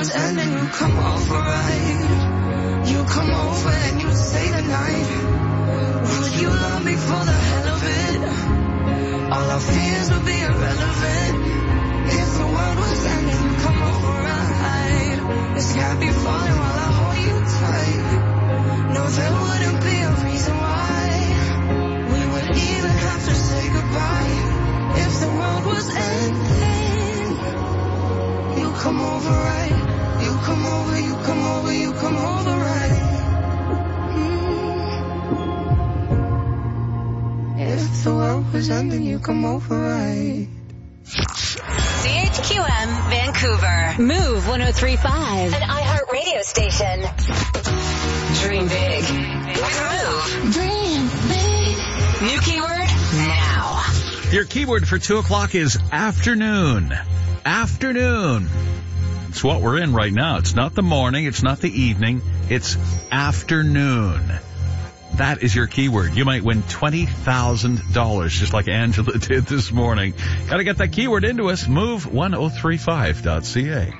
was ending, you come over right. You come over and you stay the night. Would you love me for the hell of it? All our fears would be irrelevant. If the world was ending, you come over right. The sky be falling while I hold you tight. No, there wouldn't be a reason why we would even have to say goodbye. If the world was ending, you come over right. You come over, you come over, you come over right. If the world was ending, you come over right. CHQM Vancouver. Move 103.5. An iHeart radio station. Dream big with Move. Dream big. New keyword now. Your keyword for 2 o'clock is afternoon. Afternoon. It's what we're in right now. It's not the morning. It's not the evening. It's afternoon. That is your keyword. You might win $20,000, just like Angela did this morning. Got to get that keyword into us. Move1035.ca.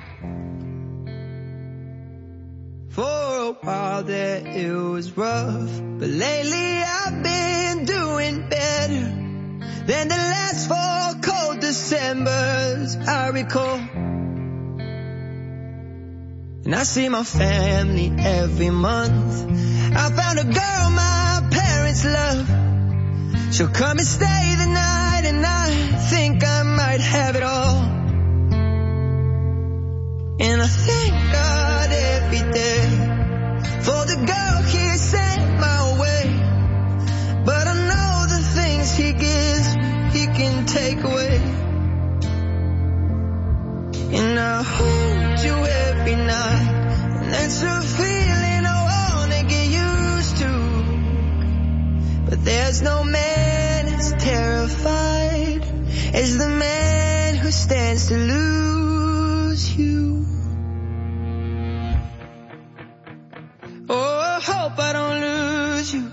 For a while there it was rough, but lately I've been doing better than the last 4 cold Decembers I recall. And I see my family every month. I found a girl my parents love. She'll come and stay the night, and I think I might have it all. And I thank God every day for the girl He sent my way. But I know the things He gives He can take away. And I hold you every night, and that's a feeling I wanna get used to. But there's no man as terrified as the man who stands to lose you. Oh, I hope I don't lose you.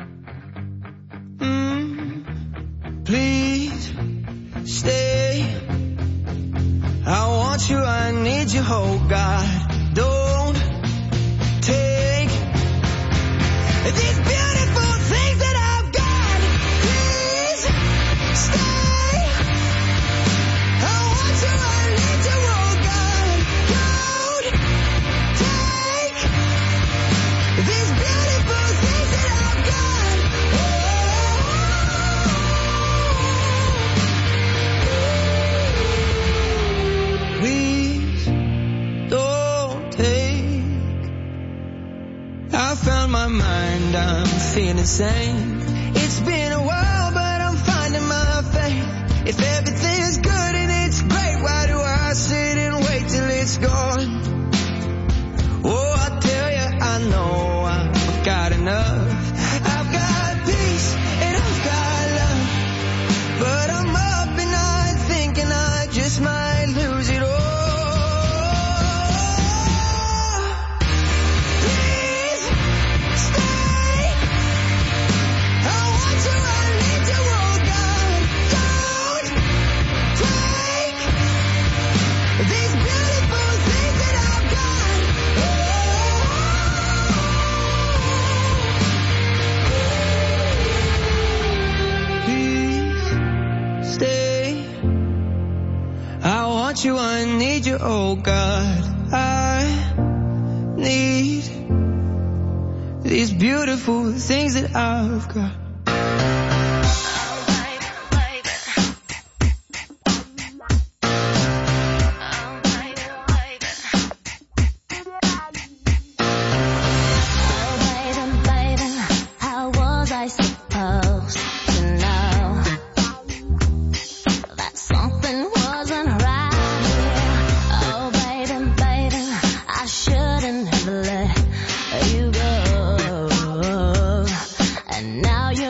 Please stay. I want you, I need you, oh God. Don't take these beautiful things that I've got. Please stay. I want you, I need you, oh God. Don't take these beautiful things that I've got. Please don't take. I found my mind, I'm feeling sane. It's been a while, but I'm finding my faith. If everything's good and it's great, why do I sit and wait till it's gone? Oh, I tell you, I know I've got enough. I've got peace and I've got love, but I'm up and I'm thinking I just might lose it all. Please stay. I want you, I need you, oh God. Don't take these beautiful things that I've got. Please stay. I want you, I need you, oh God. I need these beautiful things that I've got. How was I supposed to know that something wasn't right here? Oh, baby, I shouldn't have let you go. And now you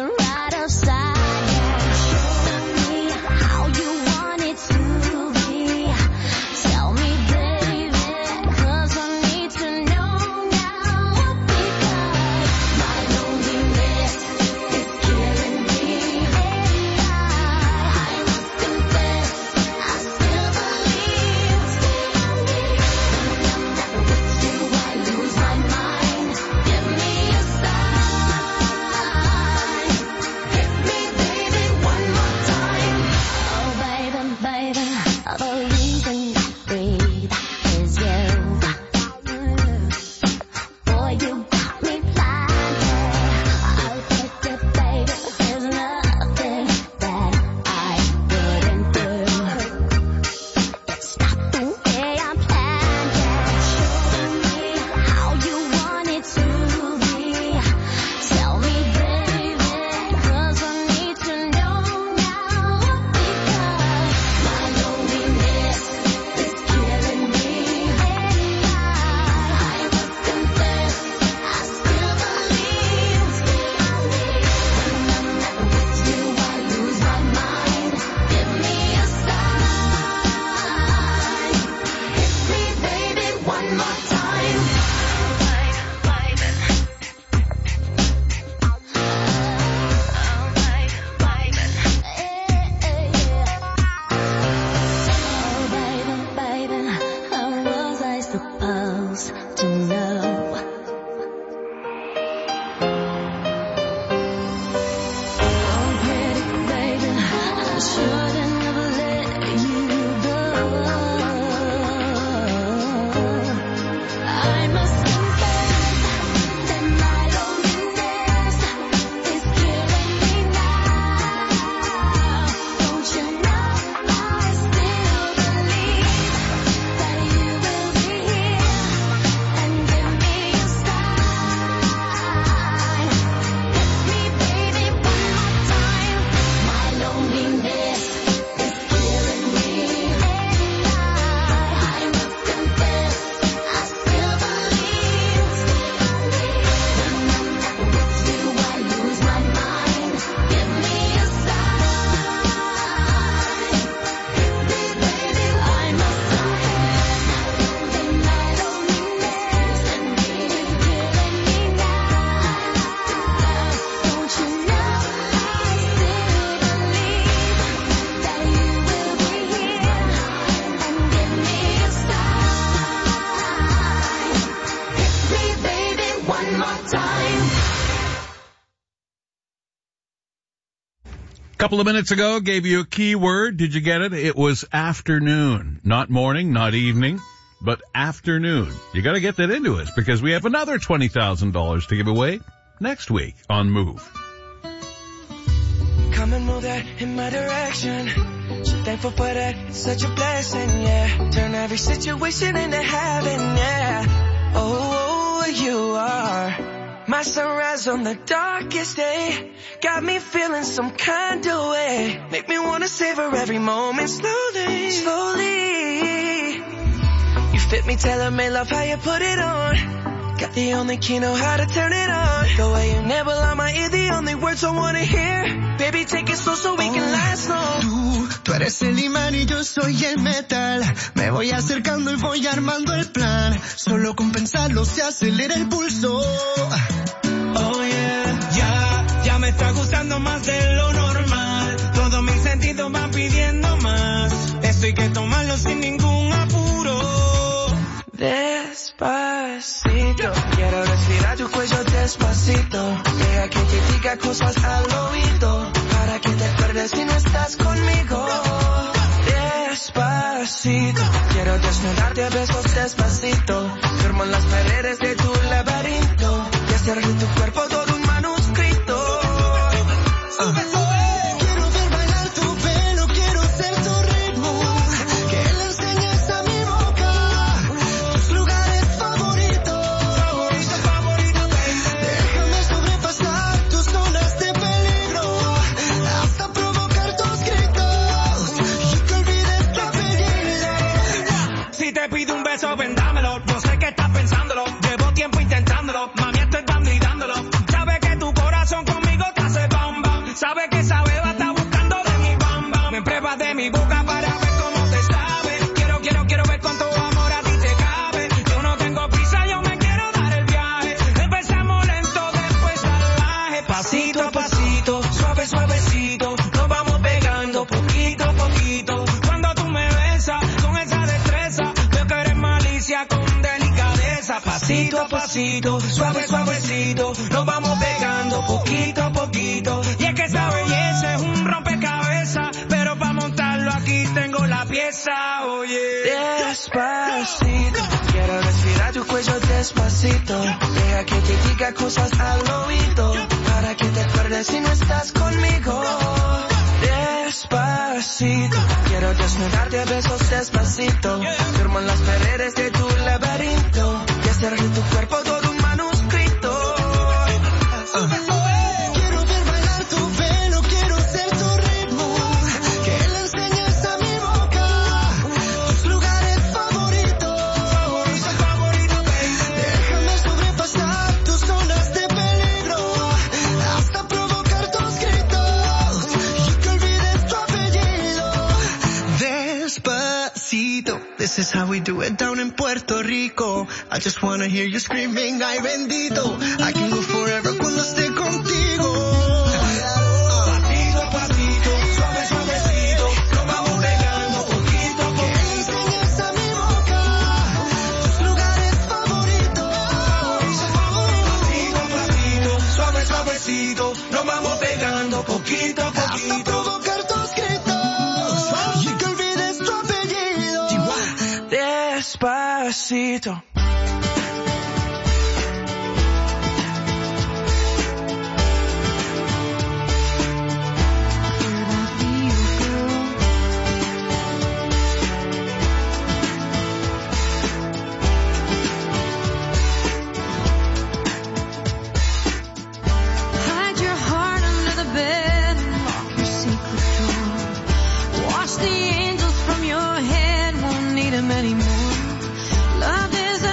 Couple of minutes ago, gave you a keyword. Did you get it? It was afternoon. Not morning, not evening, but afternoon. You got to get that into us because we have another $20,000 to give away next week on Move. Come and move that in my direction. So thankful for that, it's such a blessing, yeah. Turn every situation into heaven, yeah. Oh, you are my sunrise on the darkest day. Got me feeling some kind of way. Make me wanna savor every moment slowly, slowly. You fit me, tailor-made, love how you put it on. Got the only key, know how to turn it on. The way you never lie my ear, the only words I wanna hear. Baby, take it slow so we can last long. Tú eres el imán y yo soy el metal. Me voy acercando y voy armando el plan. Solo con pensarlo se acelera el pulso. Oh yeah, ya me está gustando más de lo normal. Todos mis sentidos van pidiendo más. Esto hay que tomarlo sin ningún apuro. Despacito, quiero respirar tu cuello despacito. Deja que te diga cosas al oído, para que te acuerdes si no estás conmigo. Despacito, quiero desnudarte a besos despacito. Firmo en las paredes de tu laberinto y hacer de tu cuerpo todo un manuscrito. Quiero ver bailar tu pelo, quiero ser tu ritmo. Que le enseñes a mi boca tus lugares favoritos. Favorito, baby. Déjame sobrepasar tus zonas de peligro, hasta provocar tus gritos y que olvides tu apellido. Si te pido un beso, vendámelo. No sé qué estás pensándolo. Llevo tiempo intentándolo. Mami, estoy dando y dándolo. Sabe que tu corazón conmigo te hace bam bam. Sabe que esa beba está buscando de mi bam bam. Me pruebas de mi boca para ver cómo te sabe. Quiero ver cuánto amor a ti te cabe. Yo no tengo prisa, yo me quiero dar el viaje. Empezamos lento, después salvaje. Pasito a pasito, suave, suavecito. Nos vamos pegando poquito a poquito. Cuando tú me besas con esa destreza, veo que eres malicia con delicadeza. Pasito a pasito, suave, suavecito. Nos vamos pegando poquito a poquito. Y es que esa belleza es un rompecabezas, pero para montarlo aquí tengo la pieza, oye. Despacito, quiero respirar tu cuello despacito. Deja que te diga cosas al oído, para que te acuerdes si no estás conmigo. Despacito, quiero desnudarte a besos despacito. Firmo en las paredes de tu laberinto y hacer de tu cuerpo todo un manuscrito. Quiero ver bailar tu pelo, quiero ser tu ritmo. Que le enseñes a mi boca tus lugares favoritos. Favorito, baby. Déjame sobrepasar tus zonas de peligro, hasta provocar tus gritos y que olvides tu apellido. Despacito, this is how we do it down in Puerto Rico. I just wanna hear you screaming, ay bendito. I can go forever cuando esté contigo. Pasito a pasito, suave, suavecito. Nos vamos pegando poquito a Que le poquito. enseñes a mi boca tus lugares favoritos. Pasito a pasito, suave, suavecito. Nos vamos pegando poquito a Hasta poquito. provocar tus gritos y que olvides tu apellido. Despacito. Hide your heart under the bed and lock your secret door. Wash the angels from your head, won't need them anymore. Love is a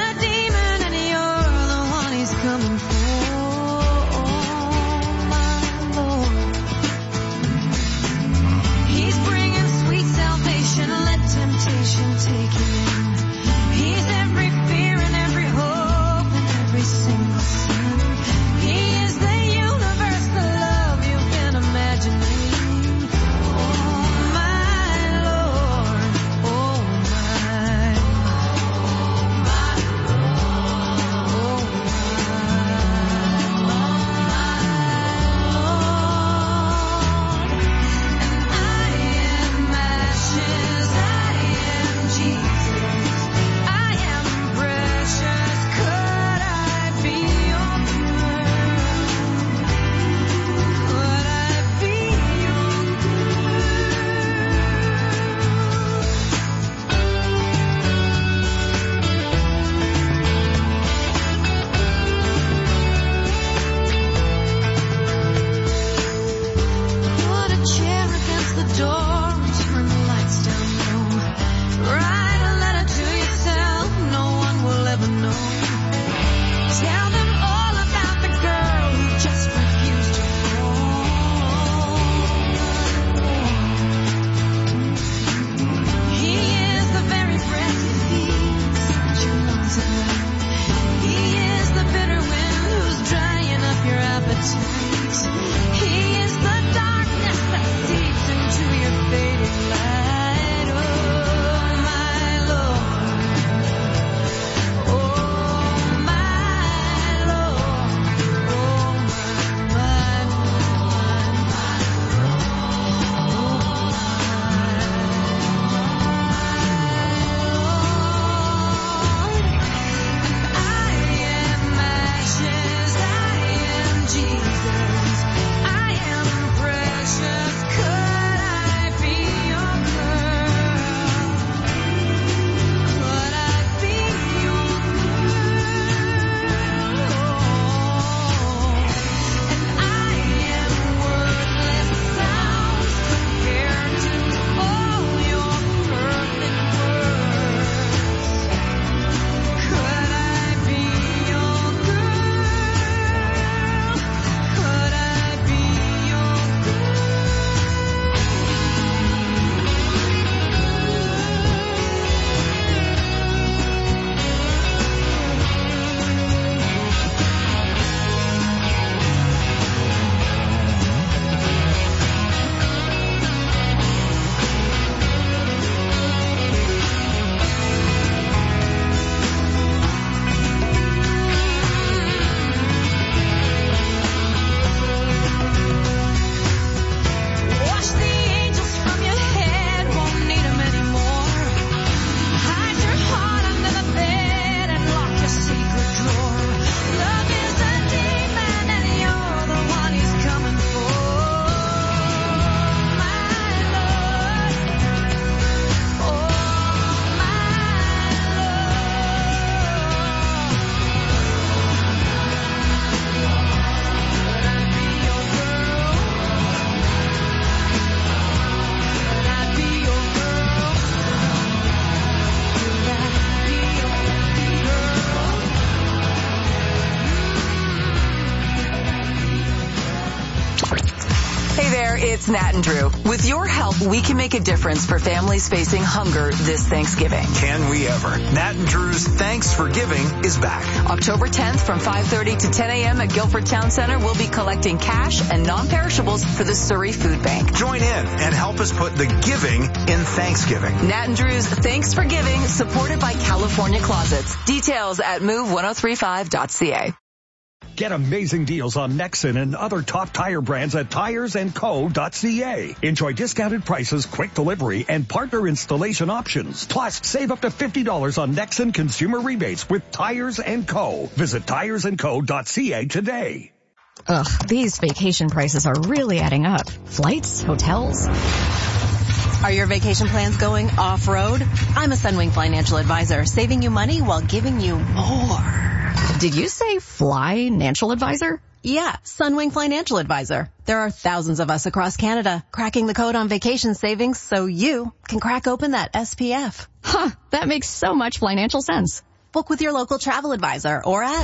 there, it's Nat and Drew. With your help, we can make a difference for families facing hunger this Thanksgiving. Can we ever? Nat and Drew's Thanks for Giving is back. October 10th from 5:30 to 10 a.m. at Guilford Town Center, we'll be collecting cash and non-perishables for the Surrey Food Bank. Join in and help us put the giving in Thanksgiving. Nat and Drew's Thanks for Giving, supported by California Closets. Details at move1035.ca. Get amazing deals on Nexen and other top tire brands at tiresandco.ca. Enjoy discounted prices, quick delivery, and partner installation options. Plus, save up to $50 on Nexen consumer rebates with Tires & Co. Visit tiresandco.ca today. Ugh, these vacation prices are really adding up. Flights, hotels. Are your vacation plans going off-road? I'm a Sunwing Financial Advisor, saving you money while giving you more. Did you say Financial Advisor? Yeah, Sunwing Financial Advisor. There are thousands of us across Canada cracking the code on vacation savings so you can crack open that SPF. Huh, that makes so much financial sense. Book with your local travel advisor or at...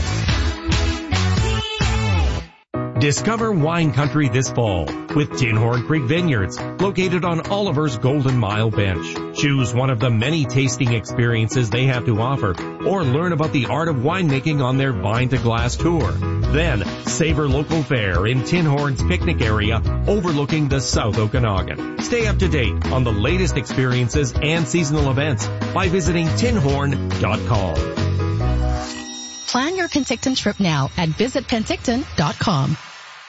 Discover wine country this fall with Tinhorn Creek Vineyards, located on Oliver's Golden Mile Bench. Choose one of the many tasting experiences they have to offer, or learn about the art of winemaking on their Vine to Glass tour. Then, savor local fare in Tinhorn's picnic area overlooking the South Okanagan. Stay up to date on the latest experiences and seasonal events by visiting tinhorn.com. Plan your Penticton trip now at visitpenticton.com.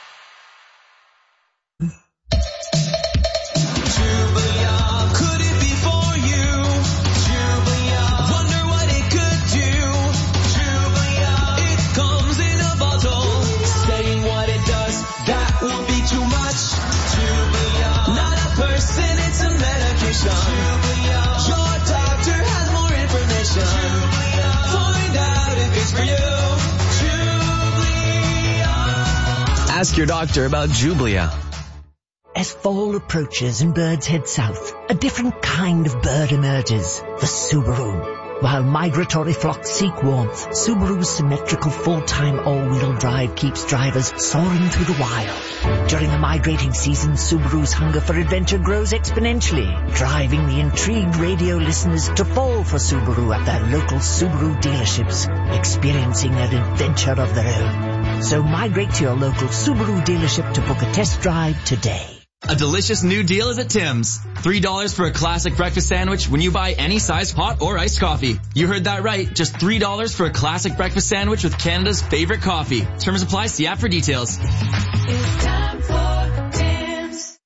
Ask your doctor about Jublia. As fall approaches and birds head south, a different kind of bird emerges, the Subaru. While migratory flocks seek warmth, Subaru's symmetrical full-time all-wheel drive keeps drivers soaring through the wild. During the migrating season, Subaru's hunger for adventure grows exponentially, driving the intrigued radio listeners to fall for Subaru at their local Subaru dealerships, experiencing an adventure of their own. So migrate to your local Subaru dealership to book a test drive today. A delicious new deal is at Tim's. $3 for a classic breakfast sandwich when you buy any size hot or iced coffee. You heard that right. Just $3 for a classic breakfast sandwich with Canada's favorite coffee. Terms apply. See app for details. It's time for Tim's.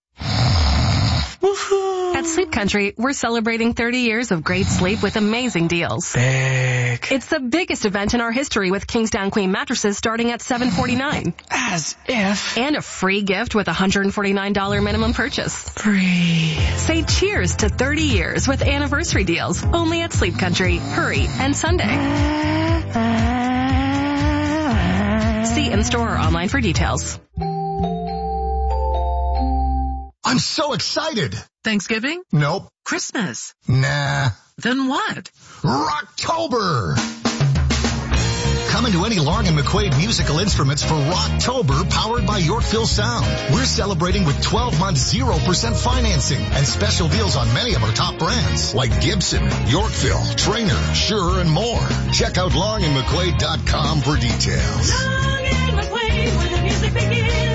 At Sleep Country, we're celebrating 30 years of great sleep with amazing deals. Big. It's the biggest event in our history with Kingsdown Queen mattresses starting at $749. As if. And a free gift with a $149 minimum purchase. Free. Say cheers to 30 years with anniversary deals only at Sleep Country, Hurry, and Sunday. See in-store or online for details. I'm so excited. Thanksgiving? Nope. Christmas? Nah. Then what? Rocktober! Coming to any Long & McQuaid musical instruments for Rocktober, powered by Yorkville Sound. We're celebrating with 12 months 0% financing and special deals on many of our top brands like Gibson, Yorkville, Trainer, Shure, and more. Check out longandmcquaid.com for details. Long and McQuaid, where the music begins.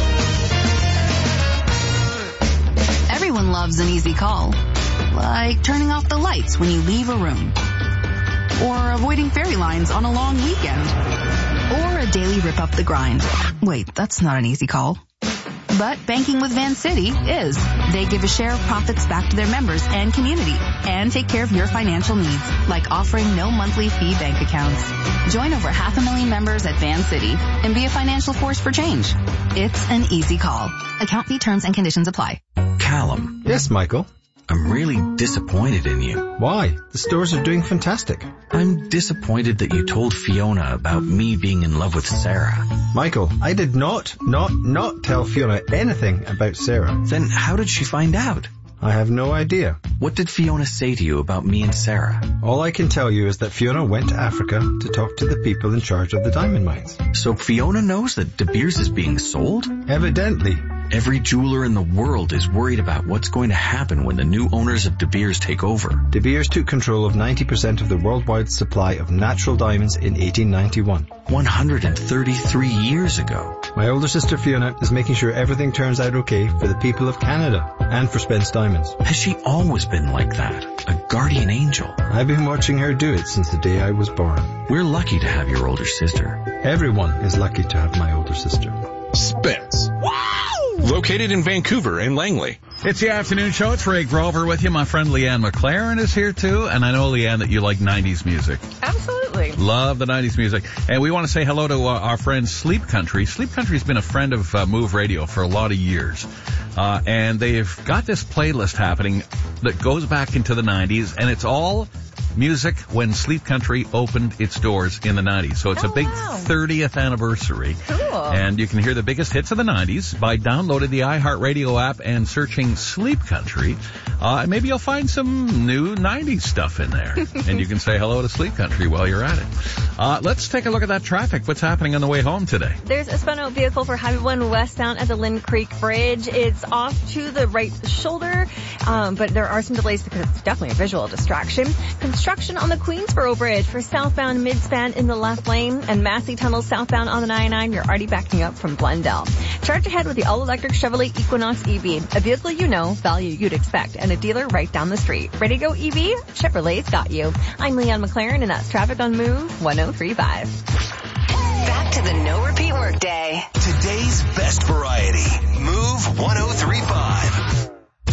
Everyone loves an easy call, like turning off the lights when you leave a room, or avoiding fairy lines on a long weekend, or a daily rip up the grind. Wait, that's not an easy call. But banking with Vancity is. They give a share of profits back to their members and community and take care of your financial needs, like offering no monthly fee bank accounts. Join over 500,000 members at Vancity and be a financial force for change. It's an easy call. Account fee terms and conditions apply. Callum. Yes, Michael. I'm really disappointed in you. Why? The stores are doing fantastic. I'm disappointed that you told Fiona about me being in love with Sarah. Michael, I did not tell Fiona anything about Sarah. Then how did she find out? I have no idea. What did Fiona say to you about me and Sarah? All I can tell you is that Fiona went to Africa to talk to the people in charge of the diamond mines. So Fiona knows that De Beers is being sold? Evidently. Every jeweler in the world is worried about what's going to happen when the new owners of De Beers take over. De Beers took control of 90% of the worldwide supply of natural diamonds in 1891. 133 years ago. My older sister Fiona is making sure everything turns out okay for the people of Canada and for Spence Diamonds. Has she always been like that? A guardian angel? I've been watching her do it since the day I was born. We're lucky to have your older sister. Everyone is lucky to have my older sister. Spence. Wow! Located in Vancouver and Langley. It's the afternoon show. It's Ray Grover with you. My friend Leanne McLaren is here too. And I know, Leanne, that you like 90s music. Absolutely. Love the 90s music. And we want to say hello to our friend Sleep Country. Sleep Country's been a friend of Move Radio for a lot of years. And they've got this playlist happening that goes back into the 90s. And it's all music when Sleep Country opened its doors in the 90s. So it's a big 30th anniversary. Cool. And you can hear the biggest hits of the 90s by downloading the iHeartRadio app and searching Sleep Country. Maybe you'll find some new 90s stuff in there. And you can say hello to Sleep Country while you're at it. Let's take a look at that traffic. What's happening on the way home today? There's a spun out vehicle for Highway 1 westbound at the Lynn Creek Bridge. It's off to the right shoulder, but there are some delays because it's definitely a visual distraction. Construction on the Queensboro Bridge for southbound midspan in the left lane, and Massey Tunnel southbound on the 99. You're already backing up from Glendale. Charge ahead with the all-electric Chevrolet Equinox EV, a vehicle you know, value you'd expect, and a dealer right down the street. Ready to go EV? Chevrolet's got you. I'm Leanne McLaren, and that's traffic on Move 1035. Back to the no repeat workday. Today's best variety. Move 1035.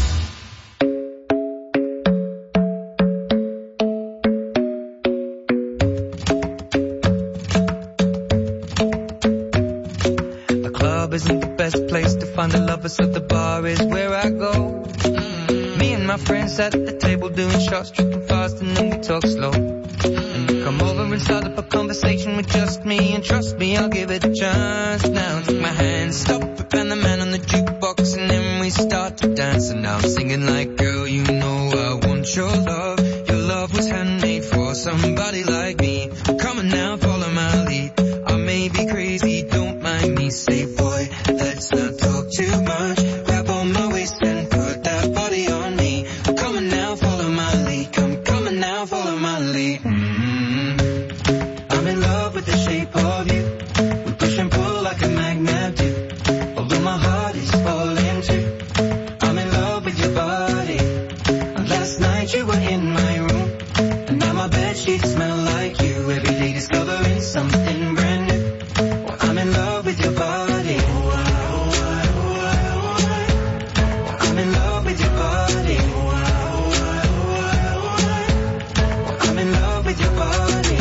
Isn't the best place to find the lovers, so the bar is where I go. Me and my friends at the table doing shots, tripping fast, and then we talk slow. And you come over and start up a conversation with just me, and trust me, I'll give it a chance. Now take my hand, stop it, and the man on the jukebox, and then we start to dance. And now I'm singing like, girl, you know I want your love. Your love was handmade for somebody like me. Come on now, follow my lead. I may be crazy, don't mind me, say boy, let's not talk too much. Grab on my waist and put that body on me. Come on now, follow my lead. Come on now, follow my lead. I'm in love with the shape of you. We push and pull like a magnet do. Although my heart is falling too. I'm in love with your body. Last night you were in my room, and now my bedsheets smell like you. Every day discovering something brand new. I'm in love with your body. I'm in love with your body. I'm in love with your body.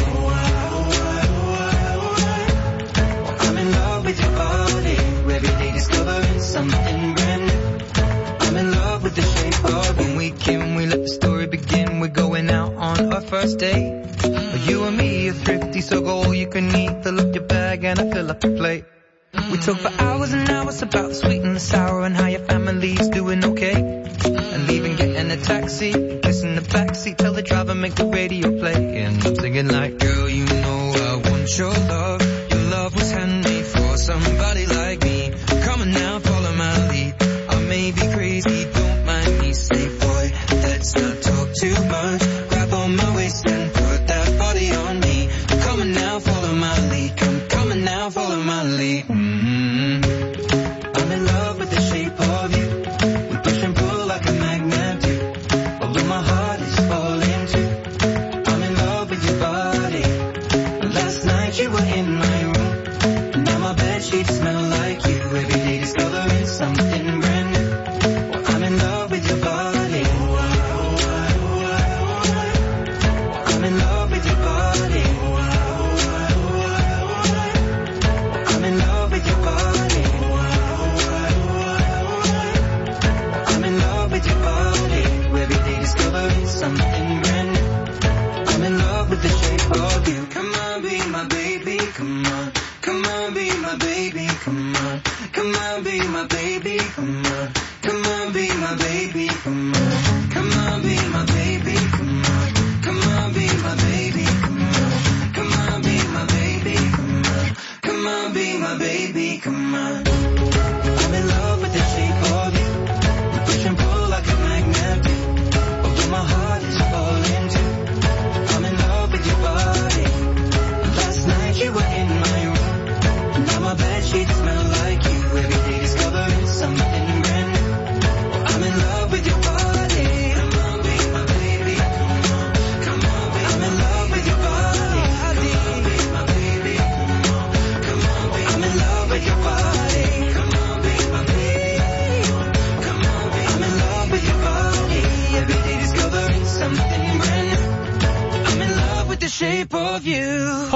I'm in love with your body. Every day discovering something brand new. I'm in love with the shape of when we came, we let the story begin. We're going out on our first date. You and me are thrifty, so go all you can eat. Fill up your bag and I fill up your plate. We talk for hours and hours about the sweet and the sour and how your family's doing okay. And leaving, getting a taxi, kissing the backseat, tell the driver make the radio play. And I'm singing like, girl, you know I want your love. Your love was handmade for somebody like me. Come on now, follow my lead. I may be crazy, don't mind me, say boy, let's not talk too much. Grab on my waist and put that body on me. Come on now, follow my lead. Come on now, follow my lead. I'm in love with the shape of you. We push and pull like a magnet do. Although my heart is falling too. I'm in love with your body. Last night you were in my room, and now my bedsheets smell like you. Every day discovering something brand new. I'm in love with your body. I'm in love with your body. I'm in love with your body. I'm in love with your body. Every day discovering something brand new. I'm in love with the shape of you. Come on, be my baby, come on. Come on, be my baby, come on. Come on, be my baby, come on. Come on, be my baby, come on. Come on, be my baby, come on. Come on, be my baby, come on. Come on, be my baby, come on. Come on, be my baby, come on. I'm in love with the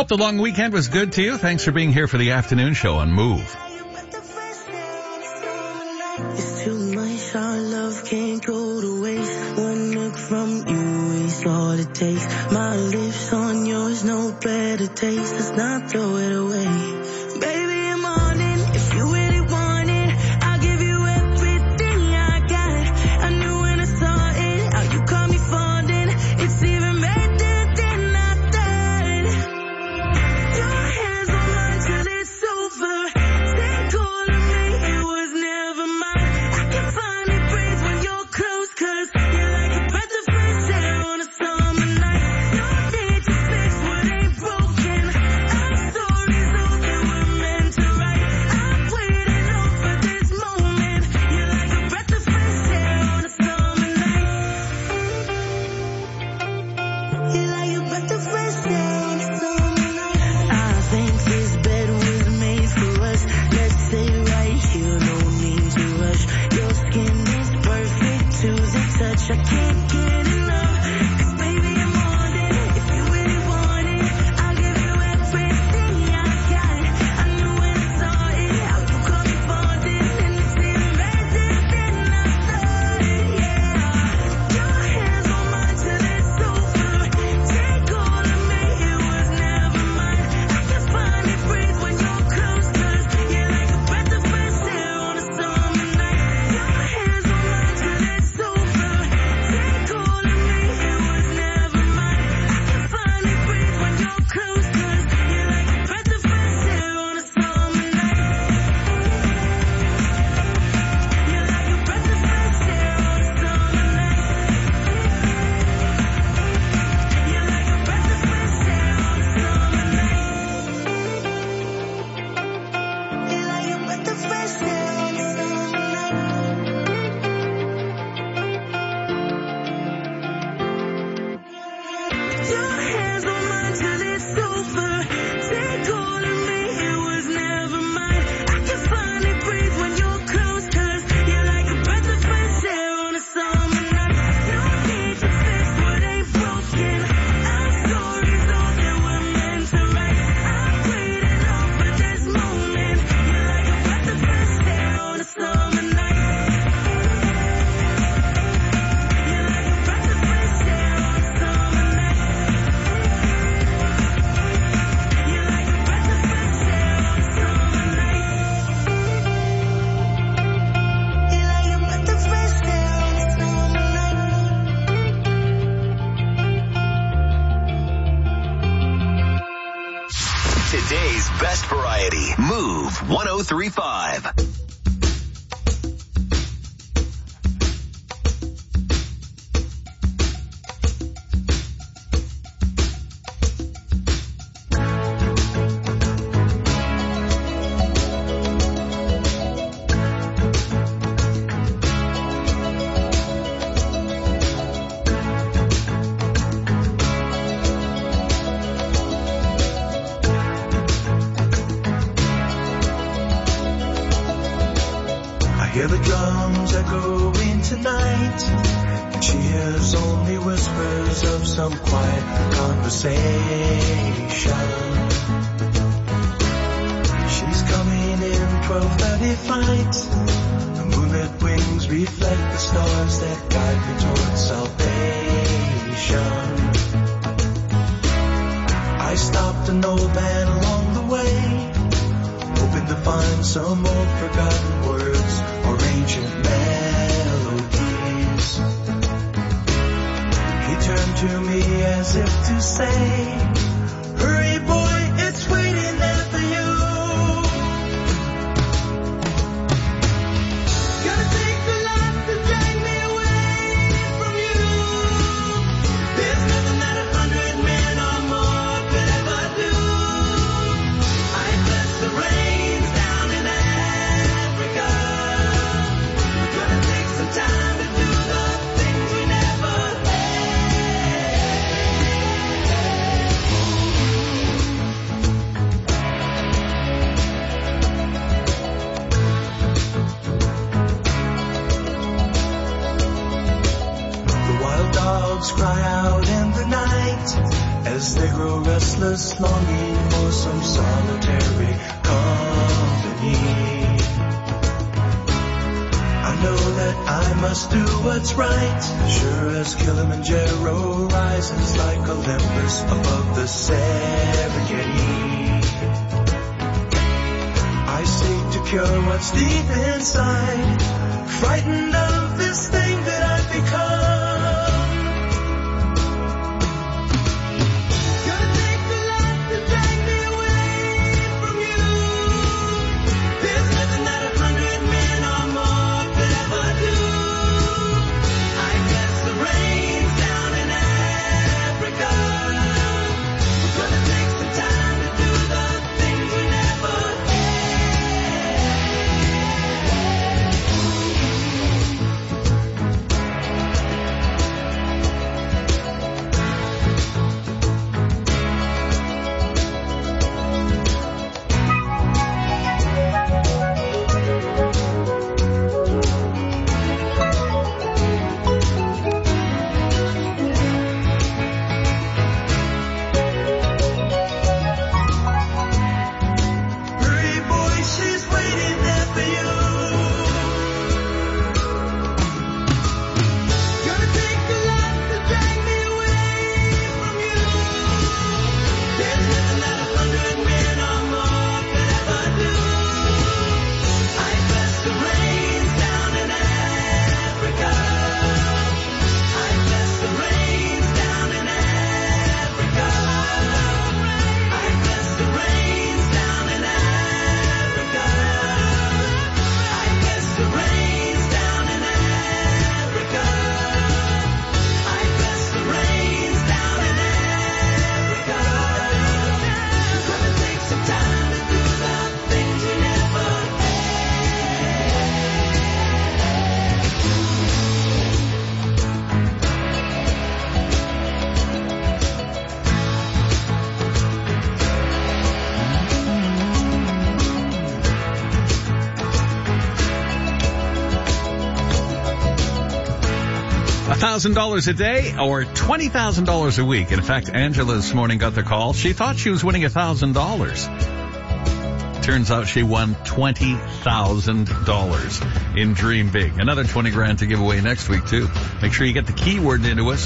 Hope the long weekend was good to you. Thanks for being here for the afternoon show on Move. It's too much, our love can't go to waste. One look from you is all it takes. My lips on yours, no better taste. Let's not throw it away. Baby, I'm on it. If you really want it, I'll give you everything I got. I knew when I saw it, how you caught me falling. It's even better than I thought. Your hands on mine till it's over. Take all of me, it was never mine. I can finally breathe when you're close, 'cause you're like a breath of fresh air on a summer night. No need to fix what ain't broken. Our stories all that we're meant to write. I've waited all for this moment. You're like a breath of fresh air on a summer night. You're like a breath of fresh air on a summer night. I think this bed was made for us. Let's stay right here, no need to rush. Your skin is perfect to the touch. I can't get enough, 'cause baby I'm on it. If you really want it, I'll give you everything I got. I knew when I saw it, how you caught me falling, and it's even better than I thought. Yeah, your hands on mine till it's over. Take all of me, it was never mine. I can finally breathe when you're close, 'cause you're like a breath of fresh air on a summer night. Your hands on mine till it's over. Take all of me, it was never mine. I can finally breathe when you're close, 'cause you're like a breath of fresh air on a summer night. You're like a breath of fresh air on a summer night. You're like a breath of fresh air on a summer night. You're like a breath of fresh air on a summer night. Your hands on mine till it's over. Take all of me, it was never mine. I can finally breathe when you're close, 'cause you're like a breath of fresh air on a summer night. No need to fix what ain't broken. Our stories all that we're meant to write. I've waited all for this moment. You're like a breath of fresh air on a summer night. You're like a breath of fresh air on a summer night. You're like a breath of fresh air on a summer night. You're like a breath of fresh air on a summer night. Today's best variety. Move 103.5. I hear the drums echoing tonight, and she hears only whispers of some quiet conversation. She's coming in 12:30 flight. The moonlit wings reflect the stars that guide me towards salvation. I stopped an old man along the way, hoping to find some old forgotten words or ancient melodies. He turned to me as if to say, hurry boy, it's waiting there for you. Gotta take the life to drag me away from you. There's nothing that 100 men or more could ever do. I bless the rains down in Africa. We're gonna take some time to do the things we never The wild dogs cry out in the night. as they grow restless, longing for some solitary company. I know that I must do what's right, sure as Kilimanjaro rises like Olympus above the Serengeti. I seek to cure what's deep inside, frightened of this thing that I've become. Gonna take the light to drag me away from you. There's nothing that 100 men or more could ever do. I guess the rain's down in Africa. We're gonna take some time to do the things we never Hurry, boy, she's waiting there for you. Gonna take the light to drag me away from you. There's nothing that 100 men or more could ever do. I guess the rain's down in Africa. I guess the rain's down in Africa. I guess the rain's down in Africa. I guess the rain's down in Africa. I guess the rain's down in Africa. We're gonna take some time to do the things we never $1,000 a day or $20,000 a week. In fact, Angela this morning got the call. She thought she was winning $1,000. Turns out she won $20,000 in Dream Big. Another 20 grand to give away next week too. Make sure you get the keyword into us.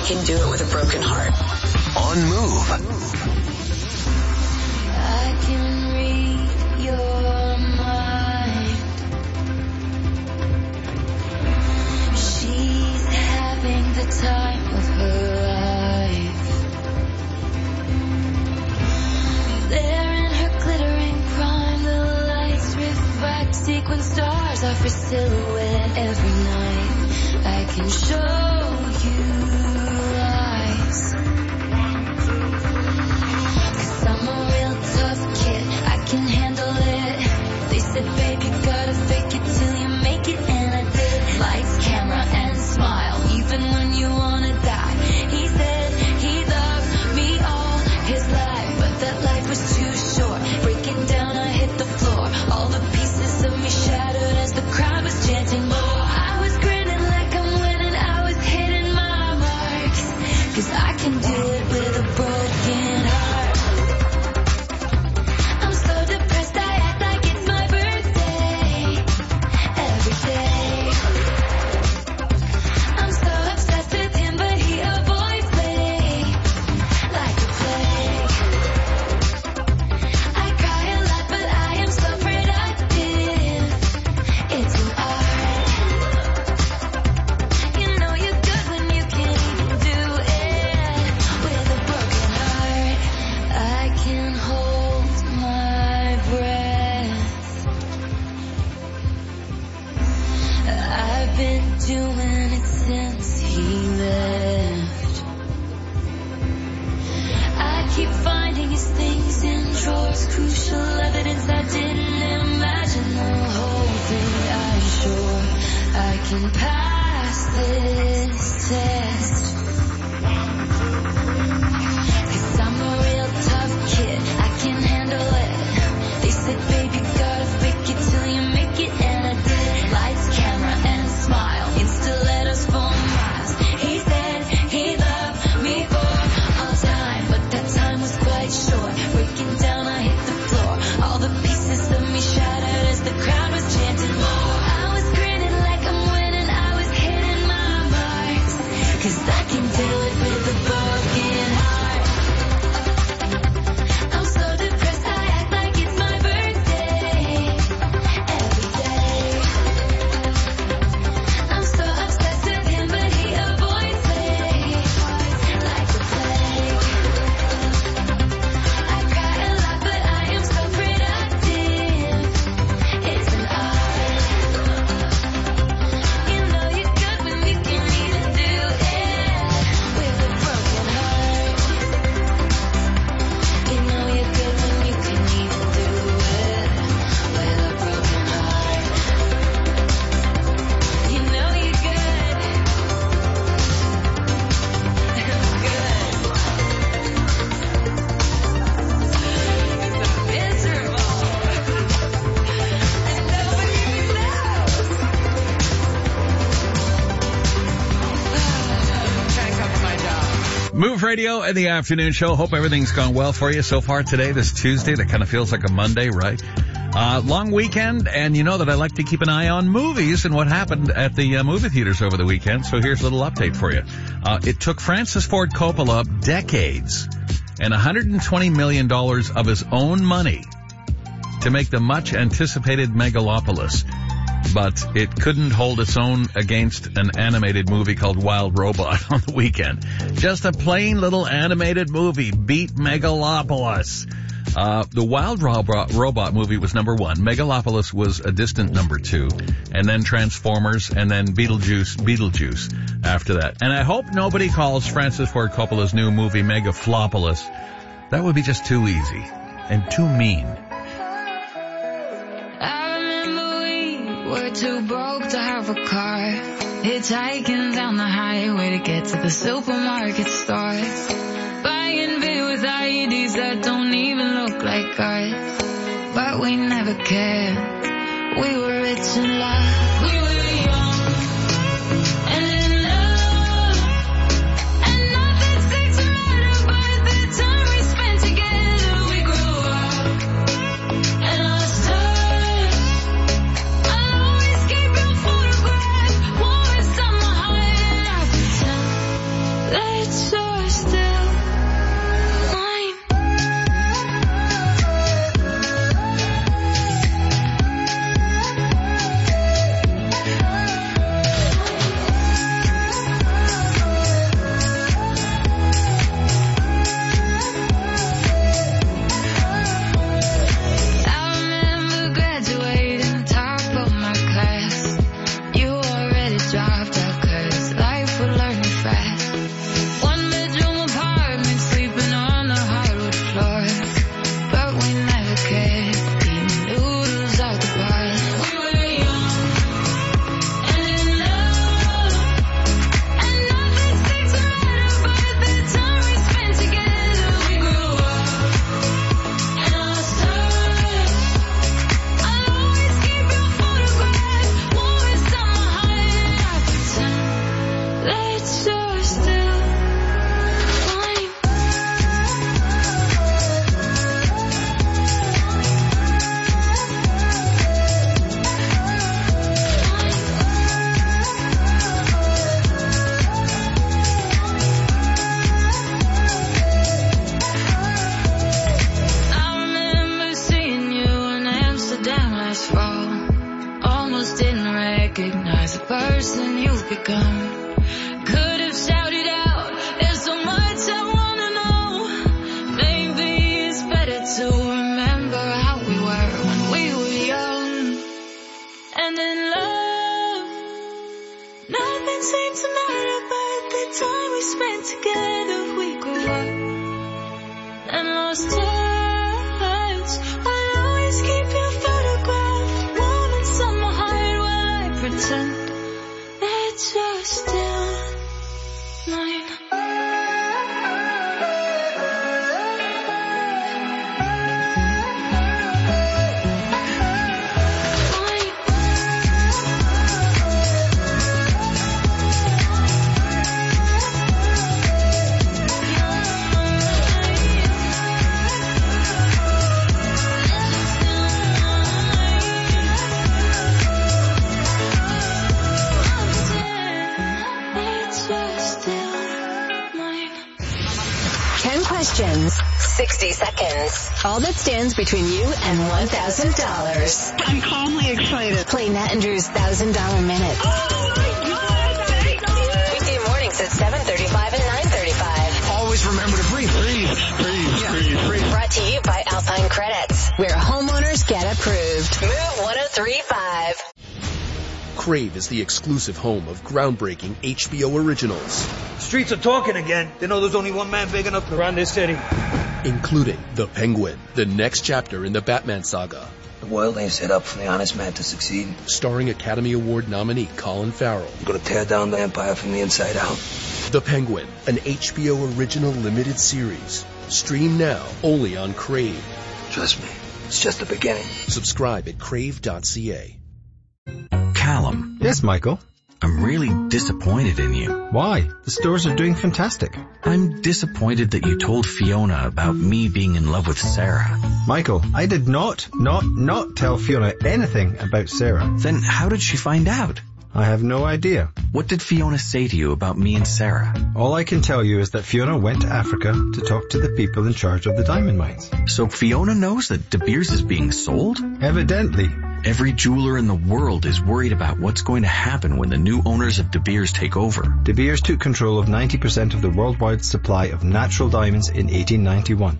can do it with a broken heart. On Move. I can read your mind. She's having the time of her life. There in her glittering prime, the lights reflect sequin stars off her silhouette every night. I can show you lies. 'Cause I'm a real tough kid, I can handle it. They said, babe, you gotta fake it till you make it, and I did. Lights, camera, and smile, even when you wanna die. He said he loved me all his life, but that life was too short. Breaking down, I hit the floor. All the pieces of me shattered as the crowd was chanting more. I was grinning like I'm winning, I was hitting my marks. 'Cause I can do it with a broken heart. I'm so depressed, I act like it's my birthday every day. I'm so obsessed with him, but he avoids me like a plague. I cry a lot, but I am so productive. It's an art. You know you're good when you can't even do it with a broken heart. I can hold my breath. I've been doing it since he left. I keep finding his things in drawers, crucial evidence I didn't imagine. The whole thing, I'm sure I can pass this test. 'Cause I'm a real tough kid, I can handle it. They said, baby, gotta fake it till you make it, and I did. Lights, camera, and smile, Insta letters for miles. He said he loved me for all time, but that time was quite short. Breaking down, I hit the floor. All the pieces of me shattered as the crowd was chanting more. I was grinning like I'm winning, I was hitting my marks. 'Cause I can do it with a broken heart. I'm so depressed, I act like it's my birthday every day. I'm so obsessed with him, but he avoids me like a plague. I cry a lot, but I am so productive. It's an art. You know you're good when you can even do it with a broken heart. You know you're good when you can even do it with a broken heart. You know you're good. It's miserable. And nobody knows. I'm trying to cover my job. Move Radio and the afternoon show. Hope everything's gone well for you so far today, this Tuesday. That kind of feels like a Monday, right? Long weekend, and you know that I like to keep an eye on movies and what happened at the movie theaters over the weekend. So here's a little update for you. It took Francis Ford Coppola decades and $120 million of his own money to make the much anticipated Megalopolis. But it couldn't hold its own against an animated movie called Wild Robot on the weekend. Just a plain little animated movie beat Megalopolis. The Wild Robot movie was number 1. Megalopolis was a distant number 2. And then Transformers, and then Beetlejuice after that. And I hope nobody calls Francis Ford Coppola's new movie Megaflopolis. That would be just too easy and too mean. We're too broke to have a car. Hitchhiking down the highway to get to the supermarket stores. Buying beer with IEDs that don't even look like ours. But we never cared. We were rich in love. We were young and in love. And nothing sticks around but the time we spent together. We grew up and lost touch. I'll always keep your photograph warm inside my heart. And I pretend that recognize the person you've become. Could have shouted out, there's so much I wanna know. Maybe it's better to remember how we were when we were young. And in love, nothing seemed to matter but the time we spent together. We grew up and lost touch. I'll always keep your photograph warm inside my heart while I pretend that you're still mine. Questions, 60 seconds. All that stands between you and $1,000. I'm calmly excited. Play Nat and Drew's $1,000 Minute. Oh my God! Weekday mornings at 7:35 and 9:35. Always remember to breathe. Breathe. Brought to you by Alpine Credits, where homeowners get approved. Move 1035. Crave is the exclusive home of groundbreaking HBO originals. Streets are talking again. They know there's only one man big enough to run this city. Including The Penguin, the next chapter in the Batman saga. The world ain't set up for the honest man to succeed. Starring Academy Award nominee Colin Farrell. I'm gonna tear down the empire from the inside out. The Penguin, an HBO original limited series. Stream now, only on Crave. Trust me, it's just the beginning. Subscribe at crave.ca. Callum. Yes, Michael. I'm really disappointed in you. Why? The stores are doing fantastic. I'm disappointed that you told Fiona about me being in love with Sarah. Michael, I did not tell Fiona anything about Sarah. Then how did she find out? I have no idea. What did Fiona say to you about me and Sarah? All I can tell you is that Fiona went to Africa to talk to the people in charge of the diamond mines. So Fiona knows that De Beers is being sold? Evidently. Every jeweler in the world is worried about what's going to happen when the new owners of De Beers take over. De Beers took control of 90% of the worldwide supply of natural diamonds in 1891.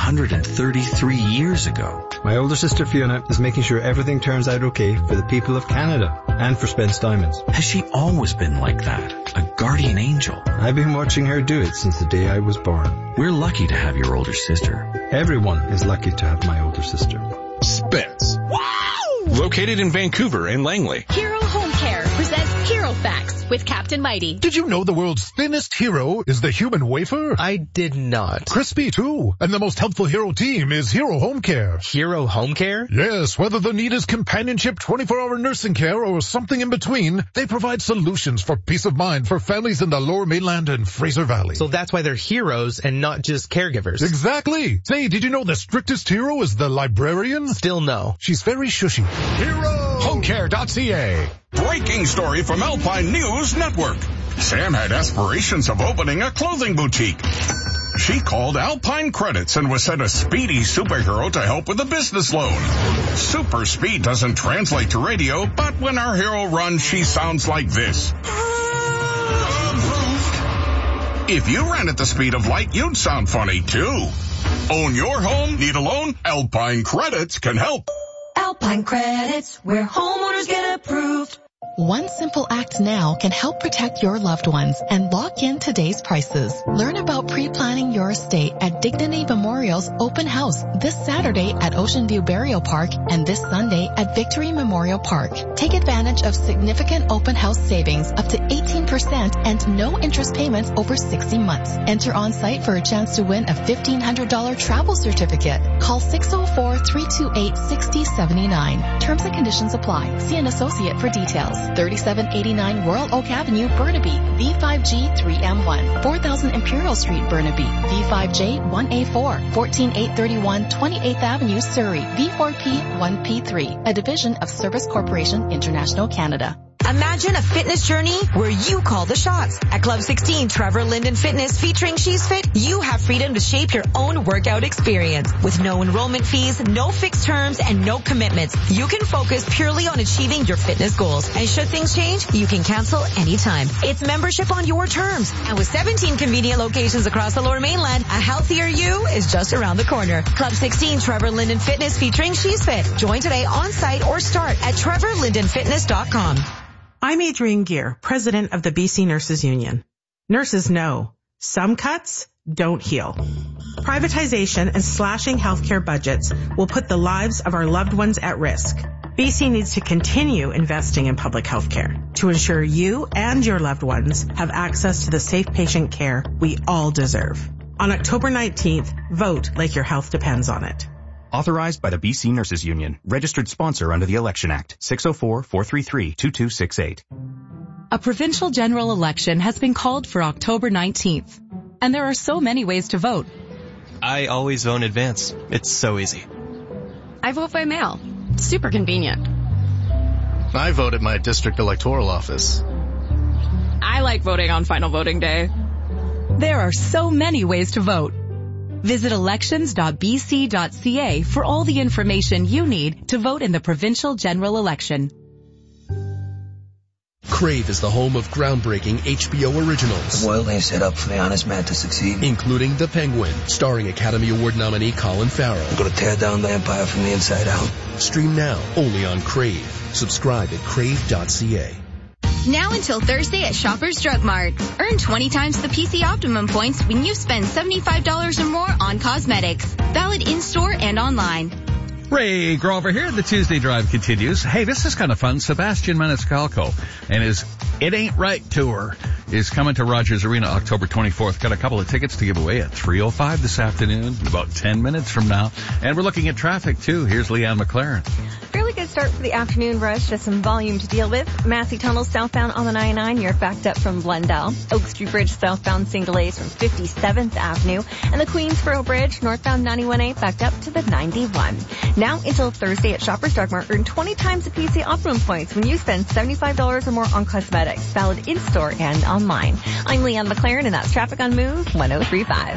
133 years ago. My older sister Fiona is making sure everything turns out okay for the people of Canada and for Spence Diamonds. Has she always been like that? A guardian angel? I've been watching her do it since the day I was born. We're lucky to have your older sister. Everyone is lucky to have my older sister. Spence. Wow! Located in Vancouver and Langley. Hero Home Care presents Hero Facts with Captain Mighty. Did you know the world's thinnest hero is the human wafer? I did not. Crispy too. And the most helpful hero team is Hero Home Care. Hero Home Care? Yes, whether the need is companionship, 24-hour nursing care, or something in between, they provide solutions for peace of mind for families in the Lower Mainland and Fraser Valley. So that's why they're heroes and not just caregivers. Exactly. Say, did you know the strictest hero is the librarian? Still no. She's very shushy. HeroHomeCare.ca. Breaking story from Alpine News Network. Sam had aspirations of opening a clothing boutique. She called Alpine Credits and was sent a speedy superhero to help with a business loan. Super speed doesn't translate to radio, but when our hero runs, she sounds like this. If you ran at the speed of light, you'd sound funny too. Own your home? Need a loan? Alpine Credits can help. Alpine Credits, where homeowners get approved. One simple act now can help protect your loved ones and lock in today's prices. Learn about pre-planning your estate at Dignity Memorial's open house this Saturday at Ocean View Burial Park and this Sunday at Victory Memorial Park. Take advantage of significant open house savings up to 18% and no interest payments over 60 months. Enter on site for a chance to win a $1,500 travel certificate. Call 604-328-6079. Terms and conditions apply. See an associate for details. 3789 Royal Oak Avenue, Burnaby, V5G 3M1. 4000 Imperial Street, Burnaby, V5J 1A4. 14831 28th Avenue, Surrey, V4P 1P3. A division of Service Corporation International Canada. Imagine a fitness journey where you call the shots. At Club 16 Trevor Linden Fitness featuring She's Fit, you have freedom to shape your own workout experience. With no enrollment fees, no fixed terms, and no commitments, you can focus purely on achieving your fitness goals. And should things change, you can cancel anytime. It's membership on your terms. And with 17 convenient locations across the Lower Mainland, a healthier you is just around the corner. Club 16 Trevor Linden Fitness featuring She's Fit. Join today on site or start at trevorlindenfitness.com. I'm Adrienne Gear, president of the BC Nurses Union. Nurses know some cuts don't heal. Privatization and slashing healthcare budgets will put the lives of our loved ones at risk. BC needs to continue investing in public healthcare to ensure you and your loved ones have access to the safe patient care we all deserve. On October 19th, vote like your health depends on it. Authorized by the BC Nurses Union. Registered sponsor under the Election Act. 604-433-2268. A provincial general election has been called for October 19th. And there are so many ways to vote. I always vote in advance. It's so easy. I vote by mail. Super convenient. I vote at my district electoral office. I like voting on final voting day. There are so many ways to vote. Visit elections.bc.ca for all the information you need to vote in the provincial general election. Crave is the home of groundbreaking HBO originals. The world ain't set up for the honest man to succeed. Including The Penguin, starring Academy Award nominee Colin Farrell. I'm gonna tear down the empire from the inside out. Stream now, only on Crave. Subscribe at crave.ca. Now until Thursday at Shoppers Drug Mart. Earn 20 times the PC Optimum points when you spend $75 or more on cosmetics. Valid in-store and online. Ray Grover here. The Tuesday Drive continues. Hey, this is kind of fun. Sebastian Maniscalco and his It Ain't Right tour is coming to Rogers Arena October 24th. Got a couple of tickets to give away at 3:05 this afternoon, about 10 minutes from now. And we're looking at traffic, too. Here's Leanne McLaren. Fairly good start for the afternoon rush. Just some volume to deal with. Massey Tunnel southbound on the 99. You're backed up from Glendale. Oak Street Bridge southbound seeing delays from 57th Avenue. And the Queensboro Bridge northbound 91A backed up to the 91. Now until Thursday at Shoppers Drug Mart, earn 20 times the PC Optimum points when you spend $75 or more on cosmetics. Valid in-store and online. I'm Leanne McLaren, and that's traffic on Move 1035.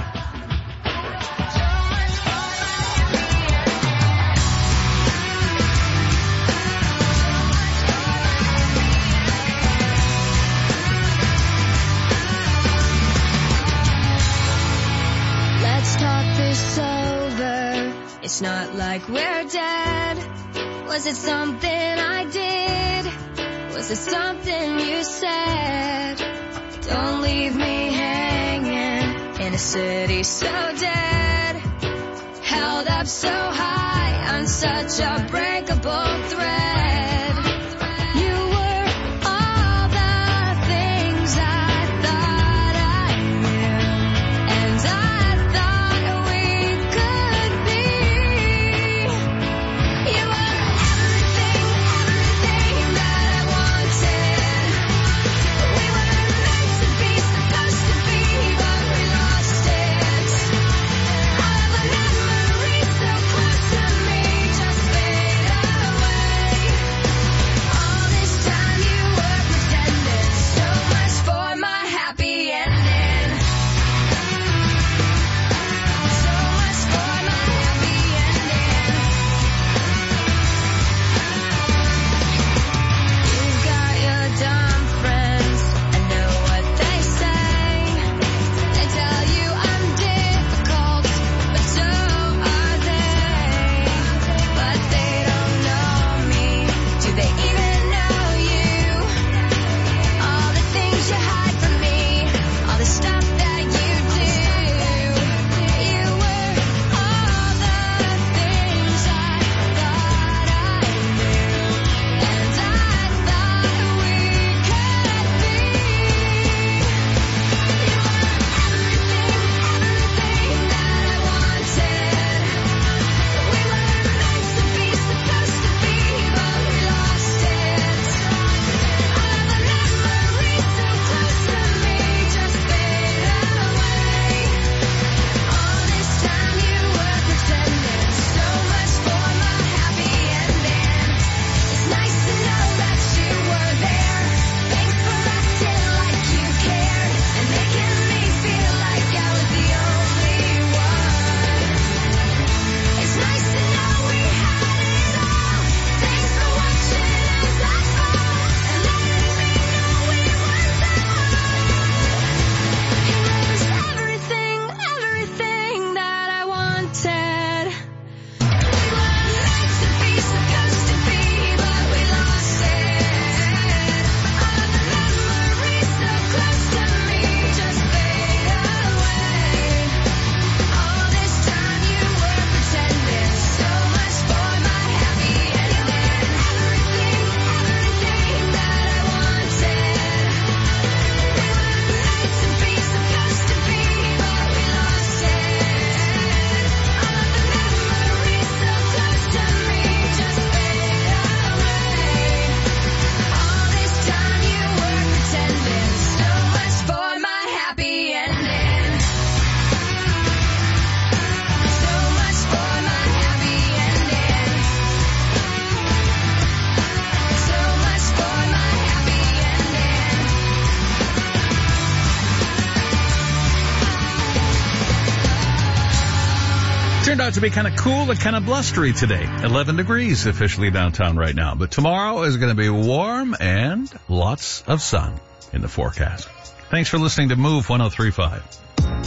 Let's talk this over. It's not like we're dead. Was it something I did? Was it something you said? Don't leave me hanging in a city so dead. Held up so high on such a breakable thread. You were all the things I thought I knew, and I thought we could be. You were everything that I wanted. We were meant to be, supposed to be, but we lost it. All of the memories so close to me just fade away. turned out to be kind of cool and kind of blustery today. 11 degrees officially downtown right now. But tomorrow is going to be warm and lots of sun in the forecast. Thanks for listening to Move 103.5.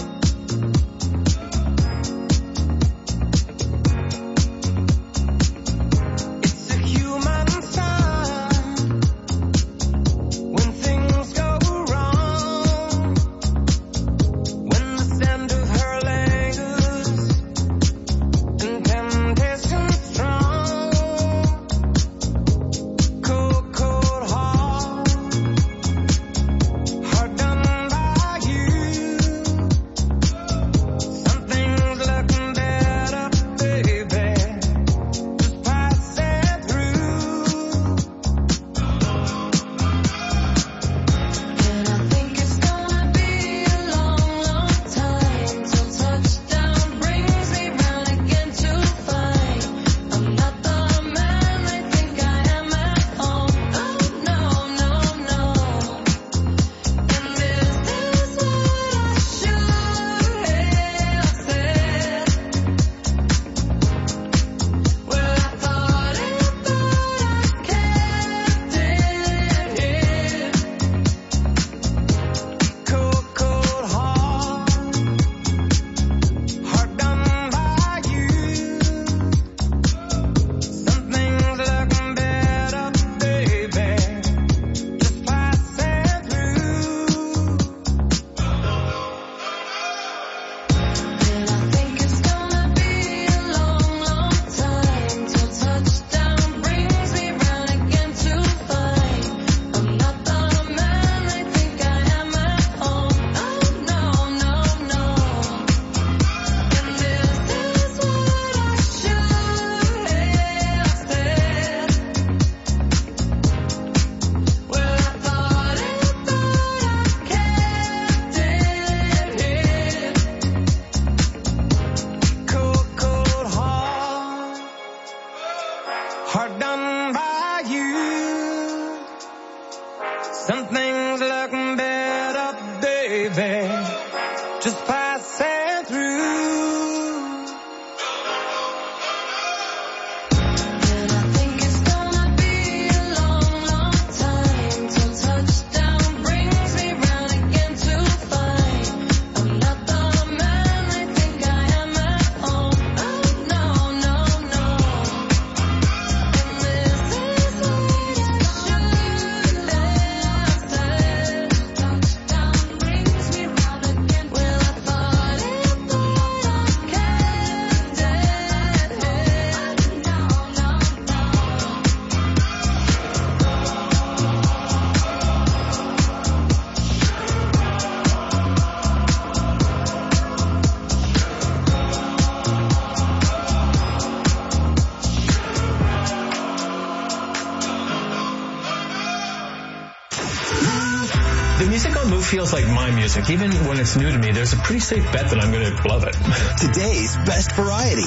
Feels like my music. Even when it's new to me, there's a pretty safe bet that I'm going to love it. Today's best variety.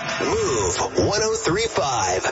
Move 103.5.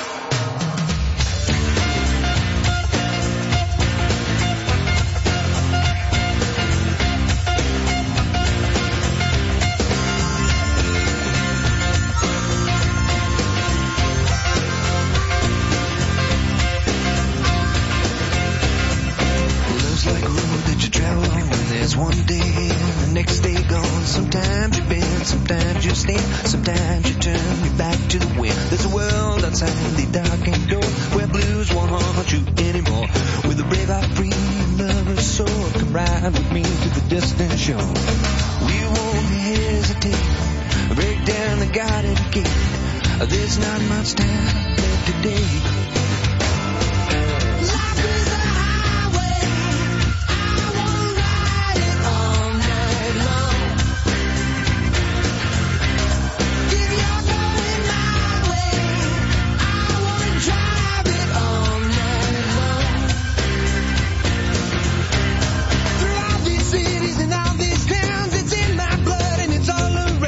One day and the next day gone. Sometimes you bend, sometimes you stand, sometimes you turn your back to the wind. There's a world outside the darkened door where blues won't haunt you anymore. With a brave heart, free lover's soul, come ride with me to the distant shore. We won't hesitate, break down the garden gate. There's not much time left today.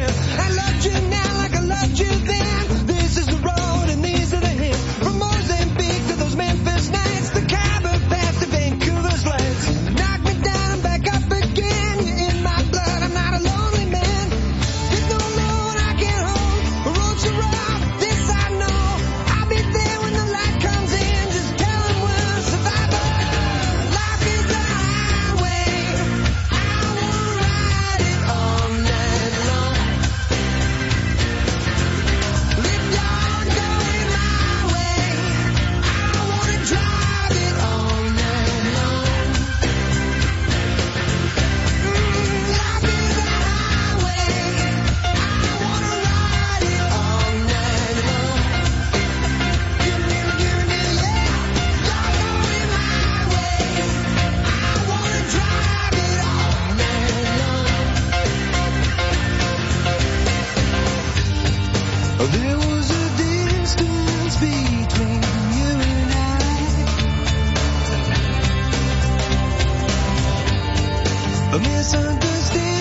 This is the road and these are the hills. From Moses a misunderstanding.